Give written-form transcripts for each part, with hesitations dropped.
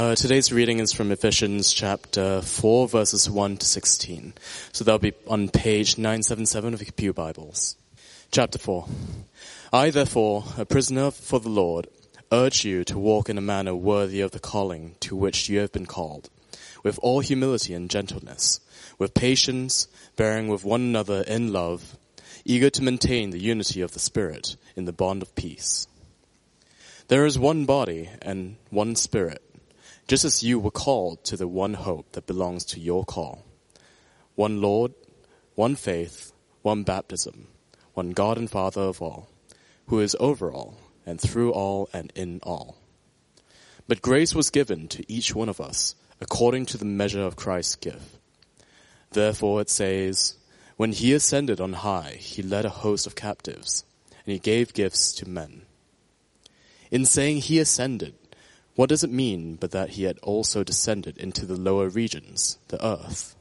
Today's reading is from Ephesians chapter 4, verses 1 to 16. So that'll be on page 977 of your Pew Bibles. Chapter 4. I, therefore, a prisoner for the Lord, urge you to walk in a manner worthy of the calling to which you have been called, with all humility and gentleness, with patience, bearing with one another in love, eager to maintain the unity of the Spirit in the bond of peace. There is one body and one Spirit, just as you were called to the one hope that belongs to your call. One Lord, one faith, one baptism, one God and Father of all, who is over all, and through all, and in all. But grace was given to each one of us, according to the measure of Christ's gift. Therefore it says, when he ascended on high, he led a host of captives, and he gave gifts to men. In saying he ascended, what does it mean but that he had also descended into the lower regions, the earth?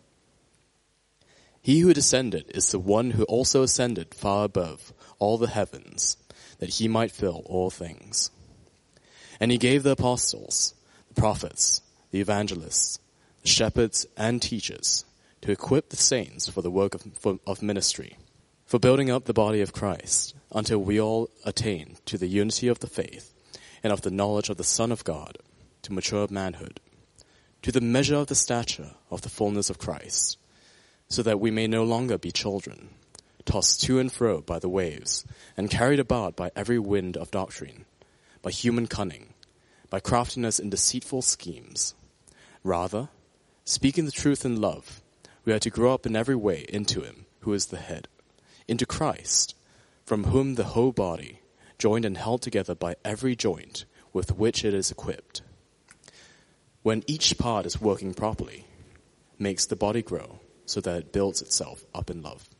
He who descended is the one who also ascended far above all the heavens, that he might fill all things. And he gave the apostles, the prophets, the evangelists, the shepherds and teachers to equip the saints for the work of ministry, for building up the body of Christ, until we all attain to the unity of the faith and of the knowledge of the Son of God, to mature manhood, to the measure of the stature of the fullness of Christ, so that we may no longer be children, tossed to and fro by the waves, and carried about by every wind of doctrine, by human cunning, by craftiness in deceitful schemes. Rather, speaking the truth in love, we are to grow up in every way into him who is the head, into Christ, from whom the whole body, joined and held together by every joint with which it is equipped, when each part is working properly, makes the body grow so that it builds itself up in love.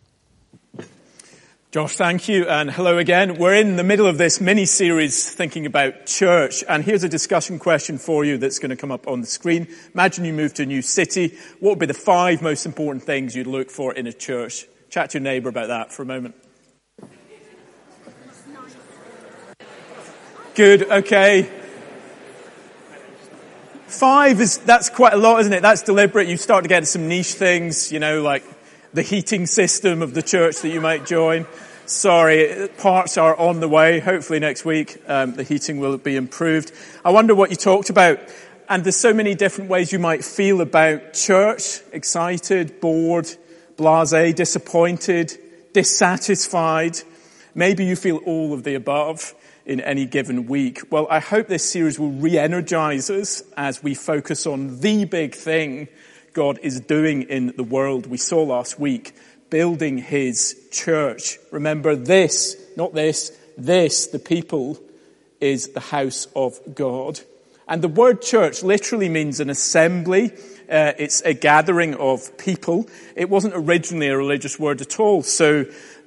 Josh, thank you, and hello again. We're in the middle of this mini-series thinking about church, and here's a discussion question for you that's going to come up on the screen. Imagine you move to a new city. What would be the 5 most important things you'd look for in a church? Chat to your neighbour about that for a moment. Good, okay. 5 that's quite a lot, isn't it? That's deliberate. You start to get some niche things, like the heating system of the church that you might join. Sorry, parts are on the way. Hopefully next week, the heating will be improved. I wonder what you talked about. And there's so many different ways you might feel about church. Excited, bored, blasé, disappointed, dissatisfied. Maybe you feel all of the above in any given week. Well, I hope this series will re-energize us as we focus on the big thing God is doing in the world. We saw last week, building his church. Remember this, not this, the people, is the house of God. And the word church literally means an assembly. It's a gathering of people. It wasn't originally a religious word at all. So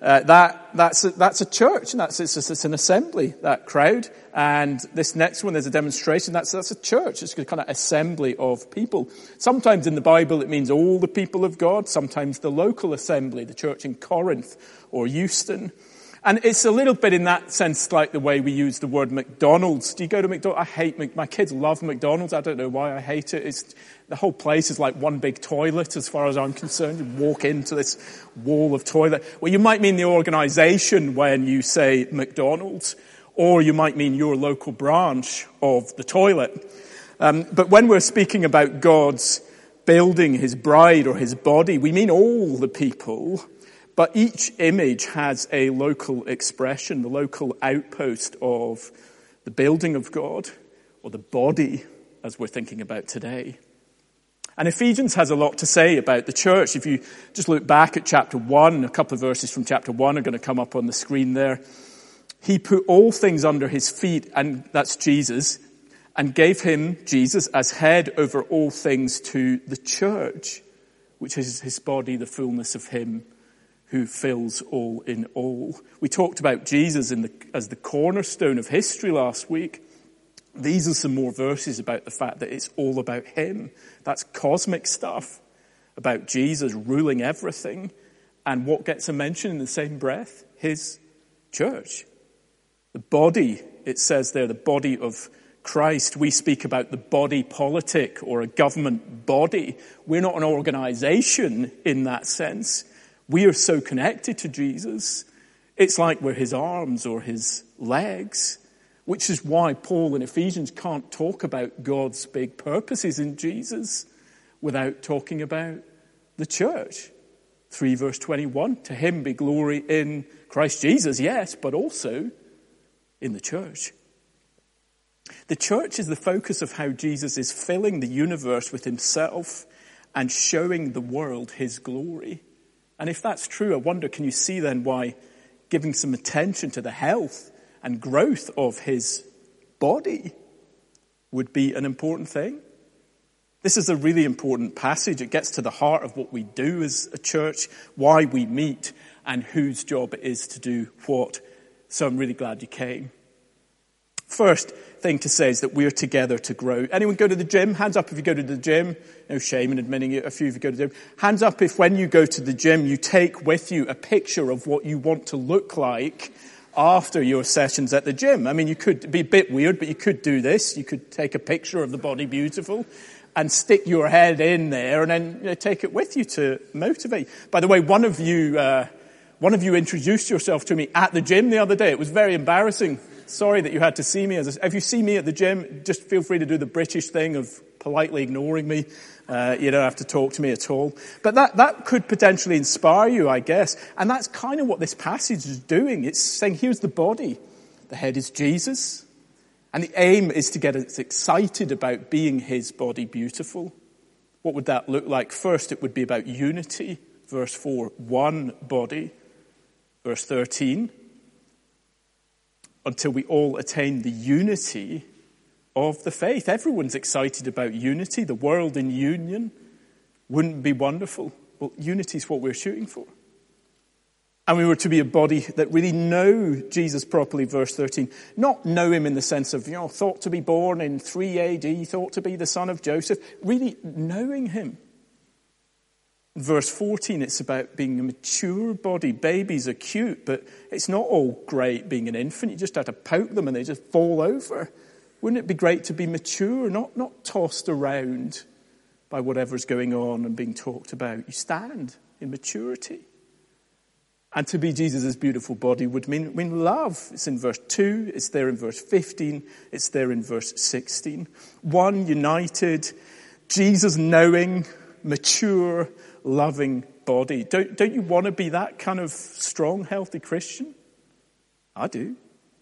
that's a church, and it's an assembly, that crowd. And this next one, there's a demonstration. That's a church. It's a kind of assembly of people. Sometimes in the Bible it means all the people of God. Sometimes the local assembly, the church in Corinth or Euston. And it's a little bit in that sense like the way we use the word McDonald's. Do you go to McDonald's? I hate my kids love McDonald's. I don't know why I hate it. The whole place is like one big toilet as far as I'm concerned. You walk into this wall of toilet. Well, you might mean the organization when you say McDonald's, or you might mean your local branch of the toilet. But when we're speaking about God's building his bride or his body, we mean all the people. But each image has a local expression, the local outpost of the building of God, or the body, as we're thinking about today. And Ephesians has a lot to say about the church. If you just look back at chapter 1, a couple of verses from chapter 1 are going to come up on the screen there. He put all things under his feet, and that's Jesus, and gave him, Jesus, as head over all things to the church, which is his body, the fullness of him who fills all in all. We talked about Jesus as the cornerstone of history last week. These are some more verses about the fact that it's all about him. That's cosmic stuff about Jesus ruling everything. And what gets a mention in the same breath? His church. The body, it says there, the body of Christ, we speak about the body politic or a government body. We're not an organization in that sense. We are so connected to Jesus. It's like we're his arms or his legs, which is why Paul in Ephesians can't talk about God's big purposes in Jesus without talking about the church. 3 verse 21, to him be glory in Christ Jesus, yes, but also in the church. The church is the focus of how Jesus is filling the universe with himself and showing the world his glory. And if that's true, I wonder, can you see then why giving some attention to the health and growth of his body would be an important thing? This is a really important passage. It gets to the heart of what we do as a church, why we meet, and whose job it is to do what. So I'm really glad you came. First thing to say is that we're together to grow. Anyone go to the gym? Hands up if you go to the gym. No shame in admitting it. A few of you go to the gym. Hands up if when you go to the gym you take with you a picture of what you want to look like after your sessions at the gym. I mean, you could be a bit weird, but you could do this. You could take a picture of the Body Beautiful and stick your head in there and then take it with you to motivate. By the way, one of you introduced yourself to me at the gym the other day. It was very embarrassing. Sorry that you had to see me. If you see me at the gym, just feel free to do the British thing of politely ignoring me. You don't have to talk to me at all. But that could potentially inspire you, I guess. And that's kind of what this passage is doing. It's saying, here's the body. The head is Jesus. And the aim is to get us excited about being his body beautiful. What would that look like? First, it would be about unity. Verse 4, one body. Verse 13, until we all attain the unity of the faith. Everyone's excited about unity, the world in union. Wouldn't it be wonderful? Well, unity is what we're shooting for. And we were to be a body that really know Jesus properly, verse 13. Not know him in the sense of, thought to be born in 3 AD, thought to be the son of Joseph. Really knowing him. Verse 14, it's about being a mature body. Babies are cute, but it's not all great being an infant. You just have to poke them and they just fall over. Wouldn't it be great to be mature, not tossed around by whatever's going on and being talked about? You stand in maturity. And to be Jesus' beautiful body would mean love. It's in verse 2, it's there in verse 15, it's there in verse 16. One, united, Jesus knowing, mature, loving body. Don't you want to be that kind of strong, healthy Christian? I do.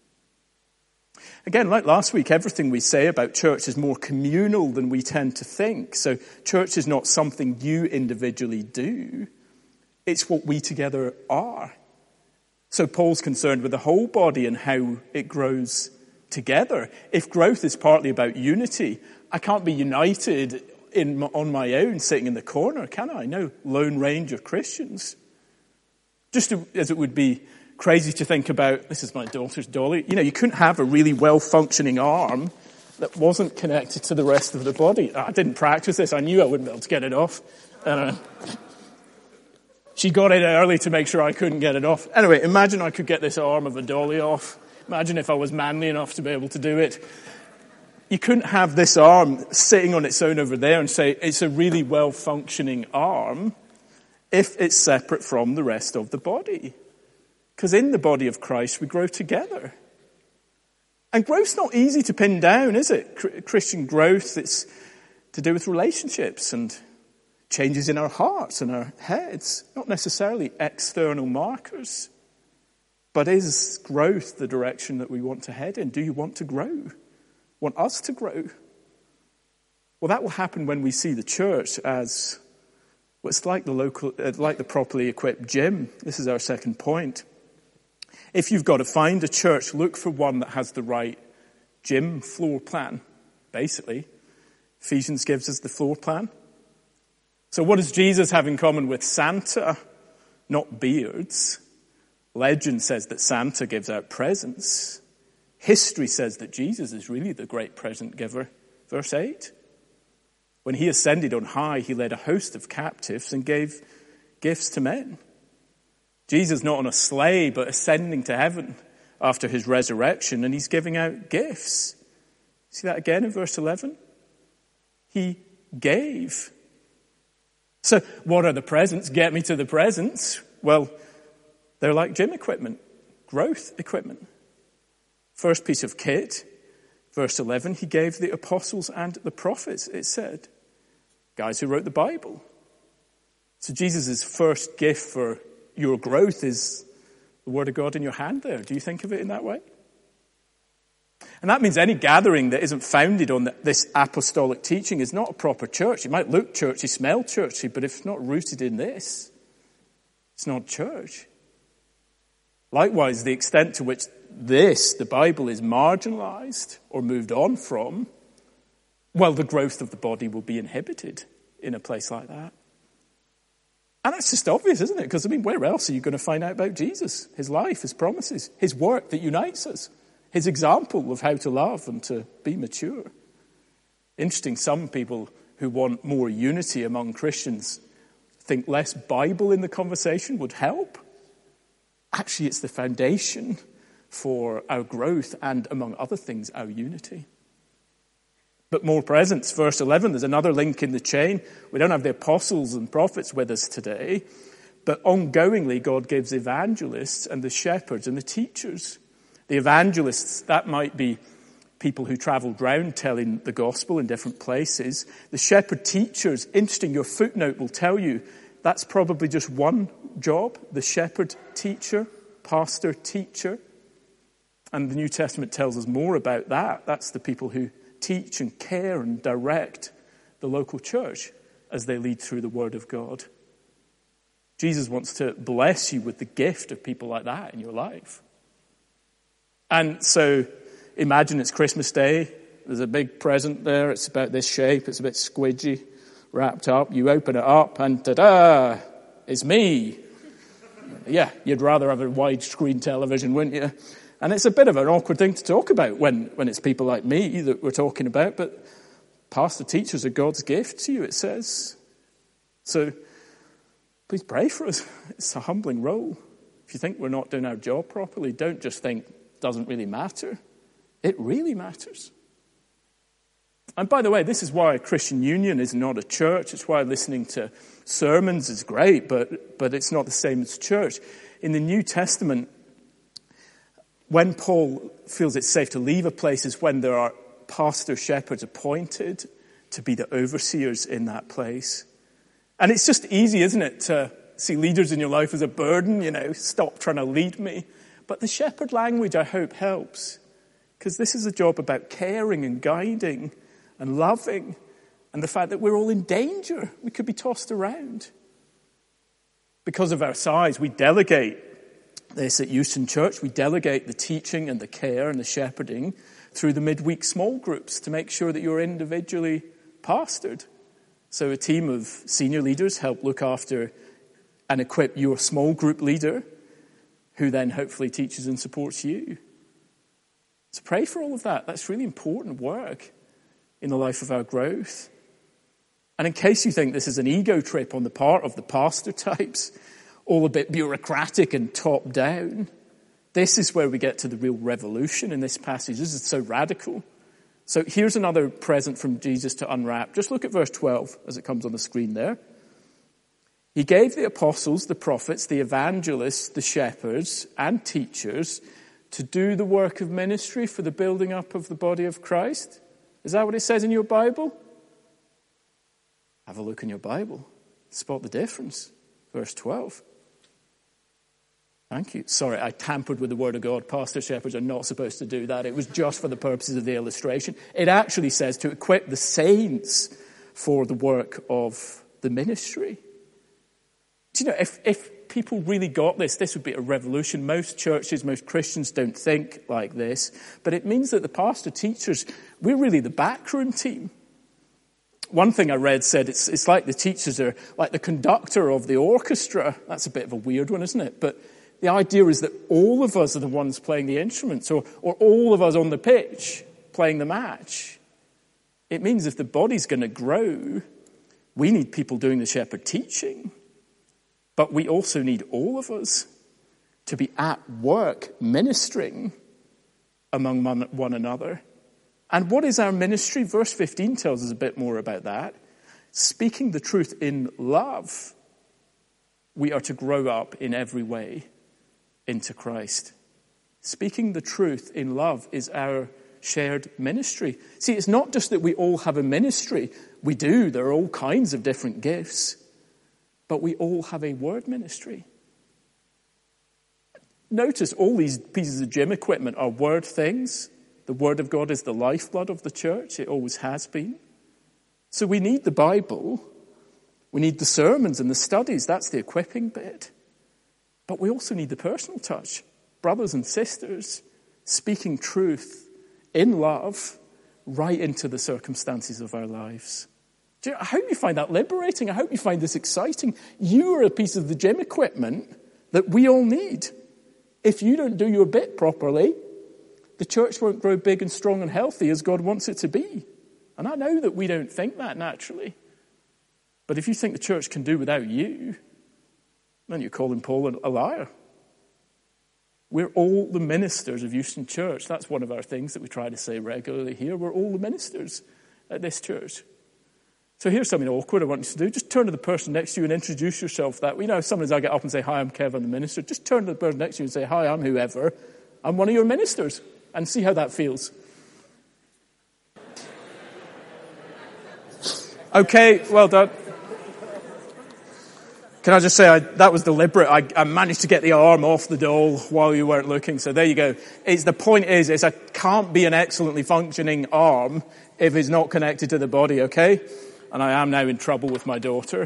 Again, like last week, everything we say about church is more communal than we tend to think. So church is not something you individually do. It's what we together are. So Paul's concerned with the whole body and how it grows together. If growth is partly about unity, I can't be united on my own, sitting in the corner, can I? No, Lone Ranger Christians. Just as it would be crazy to think about, this is my daughter's dolly, you couldn't have a really well-functioning arm that wasn't connected to the rest of the body. I didn't practice this. I knew I wouldn't be able to get it off. She got in early to make sure I couldn't get it off. Anyway, imagine I could get this arm of a dolly off. Imagine if I was manly enough to be able to do it. You couldn't have this arm sitting on its own over there and say it's a really well-functioning arm if it's separate from the rest of the body. Because in the body of Christ, we grow together. And growth's not easy to pin down, is it? Christian growth, it's to do with relationships and changes in our hearts and our heads. Not necessarily external markers. But is growth the direction that we want to head in? Do you want to grow? Want us to grow? Well, that will happen when we see the church as what's like the properly equipped gym. This is our second point. If you've got to find a church, look for one that has the right gym floor plan, basically. Ephesians gives us the floor plan. So what does Jesus have in common with Santa? Not beards. Legend says that Santa gives out presents. History says that Jesus is really the great present giver. Verse 8. When he ascended on high, he led a host of captives and gave gifts to men. Jesus not on a sleigh, but ascending to heaven after his resurrection, and he's giving out gifts. See that again in verse 11? He gave. So what are the presents? Get me to the presents. Well, they're like gym equipment, growth equipment. First piece of kit, verse 11, he gave the apostles and the prophets, it said. Guys who wrote the Bible. So Jesus' first gift for your growth is the Word of God in your hand there. Do you think of it in that way? And that means any gathering that isn't founded on this apostolic teaching is not a proper church. It might look churchy, smell churchy, but if it's not rooted in this, it's not church. Likewise, the extent to which the Bible, is marginalized or moved on from, well, the growth of the body will be inhibited in a place like that. And that's just obvious, isn't it? Because, where else are you going to find out about Jesus, his life, his promises, his work that unites us, his example of how to love and to be mature? Interesting, some people who want more unity among Christians think less Bible in the conversation would help. Actually, it's the foundation for our growth and, among other things, our unity. But more presents, verse 11, there's another link in the chain. We don't have the apostles and prophets with us today, but ongoingly God gives evangelists and the shepherds and the teachers. The evangelists, that might be people who travelled round telling the gospel in different places. The shepherd teachers, interesting, your footnote will tell you that's probably just one job, the shepherd teacher, pastor teacher. And the New Testament tells us more about that. That's the people who teach and care and direct the local church as they lead through the Word of God. Jesus wants to bless you with the gift of people like that in your life. And so imagine it's Christmas Day. There's a big present there. It's about this shape. It's a bit squidgy, wrapped up. You open it up and ta-da, it's me. Yeah, you'd rather have a widescreen television, wouldn't you? And it's a bit of an awkward thing to talk about when it's people like me that we're talking about, but pastor teachers are God's gift to you, it says. So please pray for us. It's a humbling role. If you think we're not doing our job properly, don't just think it doesn't really matter. It really matters. And by the way, this is why Christian Union is not a church. It's why listening to sermons is great, but it's not the same as church. In the New Testament, when Paul feels it's safe to leave a place is when there are pastor shepherds appointed to be the overseers in that place. And it's just easy, isn't it, to see leaders in your life as a burden, stop trying to lead me. But the shepherd language, I hope, helps. Because this is a job about caring and guiding and loving, and the fact that we're all in danger. We could be tossed around. Because of our size, we delegate this at Euston Church. We delegate the teaching and the care and the shepherding through the midweek small groups to make sure that you're individually pastored. So a team of senior leaders help look after and equip your small group leader, who then hopefully teaches and supports you. So pray for all of that. That's really important work in the life of our growth. And in case you think this is an ego trip on the part of the pastor types, all a bit bureaucratic and top down, this is where we get to the real revolution in this passage. This is so radical. So here's another present from Jesus to unwrap. Just look at verse 12 as it comes on the screen there. He gave the apostles, the prophets, the evangelists, the shepherds, and teachers to do the work of ministry for the building up of the body of Christ. Is that what it says in your Bible? Have a look in your Bible. Spot the difference. Verse 12. Thank you. Sorry, I tampered with the Word of God. Pastor shepherds are not supposed to do that. It was just for the purposes of the illustration. It actually says to equip the saints for the work of the ministry. Do you know, if people really got this, this would be a revolution. Most churches, most Christians don't think like this. But it means that the pastor teachers, we're really the backroom team. One thing I read said it's like the teachers are like the conductor of the orchestra. That's a bit of a weird one, isn't it? But the idea is that all of us are the ones playing the instruments, or all of us on the pitch playing the match. It means if the body's going to grow, we need people doing the shepherd teaching. But we also need all of us to be at work ministering among one another And what is our ministry? Verse 15 tells us a bit more about that. Speaking the truth in love, we are to grow up in every way into Christ. Speaking the truth in love is our shared ministry. See, it's not just that we all have a ministry. We do. There are all kinds of different gifts. But we all have a word ministry. Notice all these pieces of gym equipment are word things. The Word of God is the lifeblood of the church. It always has been. So we need the Bible. We need the sermons and the studies. That's the equipping bit. But we also need the personal touch. Brothers and sisters speaking truth in love right into the circumstances of our lives. I hope you find that liberating. I hope you find this exciting. You are a piece of the gym equipment that we all need. If you don't do your bit properly, the church won't grow big and strong and healthy as God wants it to be. And I know that we don't think that naturally. But if you think the church can do without you, then you're calling Paul a liar. We're all the ministers of Euston Church. That's one of our things that we try to say regularly here. We're all the ministers at this church. So here's something awkward I want you to do. Just turn to the person next to you and introduce yourself that way. You know, sometimes I get up and say, hi, I'm Kev, I'm the minister. Just turn to the person next to you and say, hi, I'm whoever. I'm one of your ministers. And see how that feels. Okay, well done. Can I just say, that was deliberate. I managed to get the arm off the doll while you weren't looking. So there you go. The point is I can't be an excellently functioning arm if it's not connected to the body, okay? And I am now in trouble with my daughter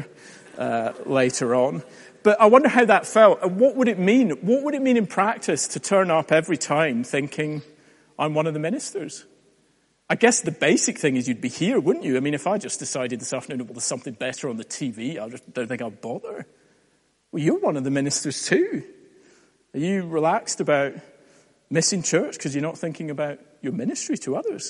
later on. But I wonder how that felt. What would it mean? What would it mean in practice to turn up every time thinking, I'm one of the ministers? I guess the basic thing is you'd be here, wouldn't you? I mean, if I just decided this afternoon, well, there's something better on the TV, I just don't think I'll bother. Well, you're one of the ministers too. Are you relaxed about missing church because you're not thinking about your ministry to others?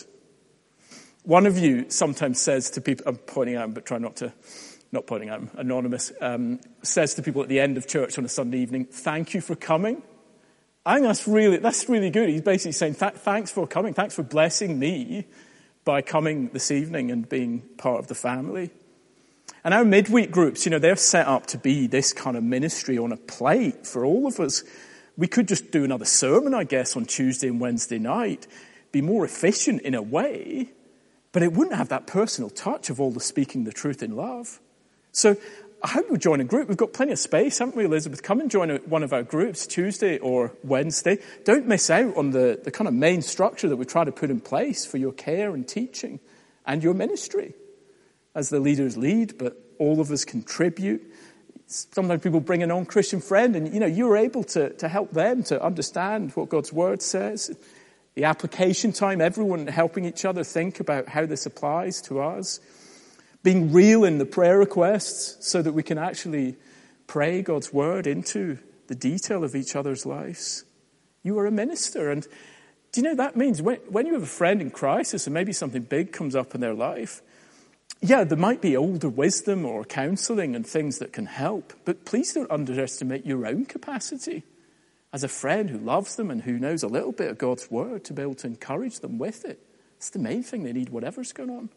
One of you sometimes says to people, I'm pointing at him, but try not pointing at him, anonymous, says to people at the end of church on a Sunday evening, thank you for coming. I think that's really good. He's basically saying, thanks for coming. Thanks for blessing me by coming this evening and being part of the family. And our midweek groups, they're set up to be this kind of ministry on a plate for all of us. We could just do another sermon, I guess, on Tuesday and Wednesday night, be more efficient in a way, but it wouldn't have that personal touch of all the speaking the truth in love. So I hope you'll join a group. We've got plenty of space, haven't we, Elizabeth? Come and join one of our groups Tuesday or Wednesday. Don't miss out on the kind of main structure that we try to put in place for your care and teaching and your ministry as the leaders lead, but all of us contribute. Sometimes people bring a non-Christian friend and, you're able to help them to understand what God's word says. The application time, everyone helping each other think about how this applies to us. Being real in the prayer requests so that we can actually pray God's word into the detail of each other's lives. You are a minister. And do you know that means when you have a friend in crisis and maybe something big comes up in their life, yeah, there might be older wisdom or counseling and things that can help, but please don't underestimate your own capacity as a friend who loves them and who knows a little bit of God's word to be able to encourage them with it. It's the main thing they need, whatever's going on.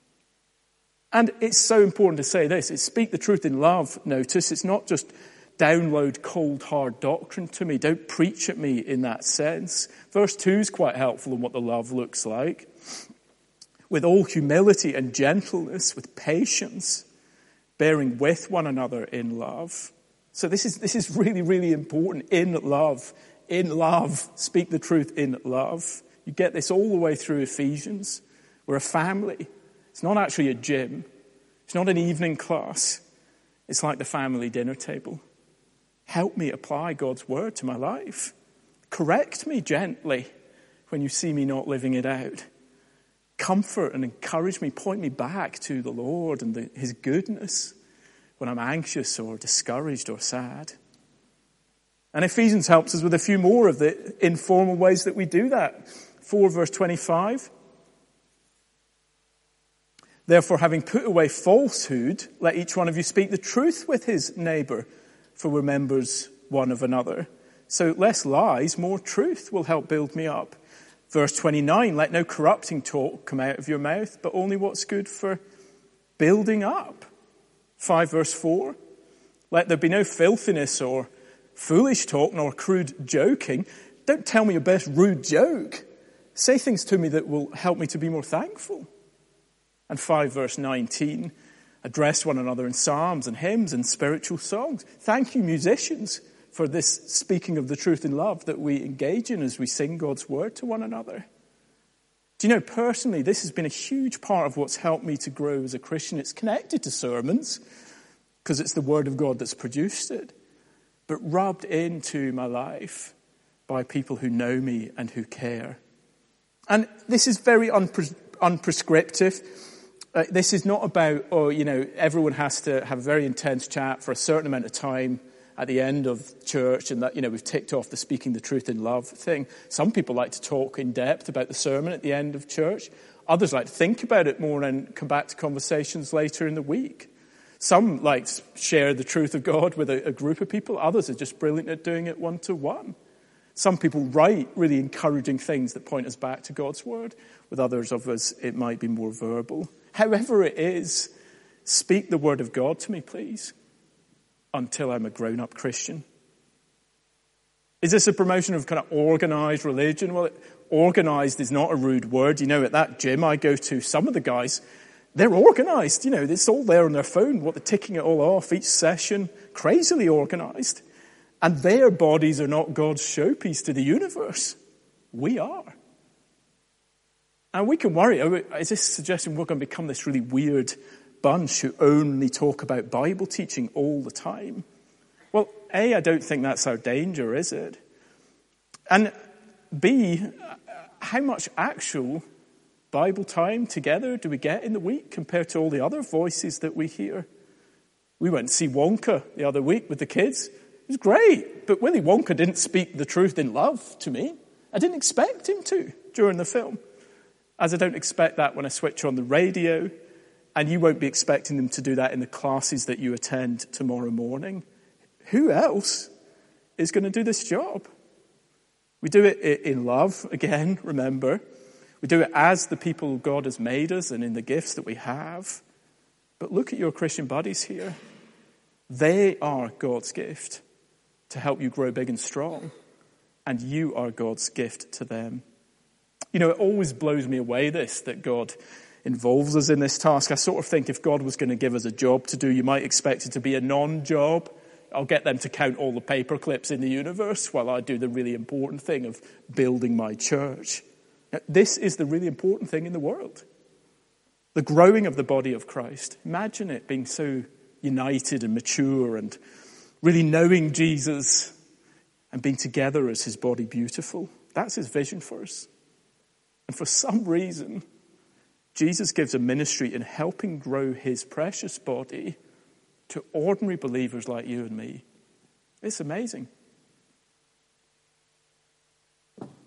And it's so important to say this. It's speak the truth in love, notice. It's not just download cold, hard doctrine to me. Don't preach at me in that sense. Verse 2 is quite helpful in what the love looks like. With all humility and gentleness, with patience, bearing with one another in love. So this is really, really important. In love. Speak the truth in love. You get this all the way through Ephesians. We're a family. It's not actually a gym. It's not an evening class. It's like the family dinner table. Help me apply God's word to my life. Correct me gently when you see me not living it out. Comfort and encourage me, point me back to the Lord and his goodness when I'm anxious or discouraged or sad. And Ephesians helps us with a few more of the informal ways that we do that. 4 verse 25. Therefore, having put away falsehood, let each one of you speak the truth with his neighbour, for we're members one of another. So less lies, more truth will help build me up. Verse 29, let no corrupting talk come out of your mouth, but only what's good for building up. 5 verse 4, let there be no filthiness or foolish talk nor crude joking. Don't tell me your best rude joke. Say things to me that will help me to be more thankful. And 5 verse 19, address one another in psalms and hymns and spiritual songs. Thank you, musicians, for this speaking of the truth in love that we engage in as we sing God's word to one another. Do you know, personally, this has been a huge part of what's helped me to grow as a Christian. It's connected to sermons, because it's the word of God that's produced it, but rubbed into my life by people who know me and who care. And this is very unprescriptive. This is not about, everyone has to have a very intense chat for a certain amount of time at the end of church and that, we've ticked off the speaking the truth in love thing. Some people like to talk in depth about the sermon at the end of church. Others like to think about it more and come back to conversations later in the week. Some like to share the truth of God with a group of people. Others are just brilliant at doing it one-to-one. Some people write really encouraging things that point us back to God's word. With others of us, it might be more verbal. However it is, speak the word of God to me, please, until I'm a grown-up Christian. Is this a promotion of kind of organized religion? Well, organized is not a rude word. At that gym I go to, some of the guys, they're organized. It's all there on their phone, they're ticking it all off each session, crazily organized. And their bodies are not God's showpiece to the universe. We are. And we can worry, is this suggesting we're going to become this really weird bunch who only talk about Bible teaching all the time? Well, A, I don't think that's our danger, is it? And B, how much actual Bible time together do we get in the week compared to all the other voices that we hear? We went to see Wonka the other week with the kids. It was great, but Willy Wonka didn't speak the truth in love to me. I didn't expect him to during the film, as I don't expect that when I switch on the radio, and you won't be expecting them to do that in the classes that you attend tomorrow morning. Who else is going to do this job? We do it in love, again, remember. We do it as the people God has made us and in the gifts that we have. But look at your Christian buddies here. They are God's gift to help you grow big and strong. And you are God's gift to them. It always blows me away that God involves us in this task. I sort of think if God was going to give us a job to do, you might expect it to be a non-job. I'll get them to count all the paper clips in the universe while I do the really important thing of building my church. Now, this is the really important thing in the world. The growing of the body of Christ. Imagine it being so united and mature and really knowing Jesus and being together as his body beautiful. That's his vision for us. And for some reason, Jesus gives a ministry in helping grow his precious body to ordinary believers like you and me. It's amazing.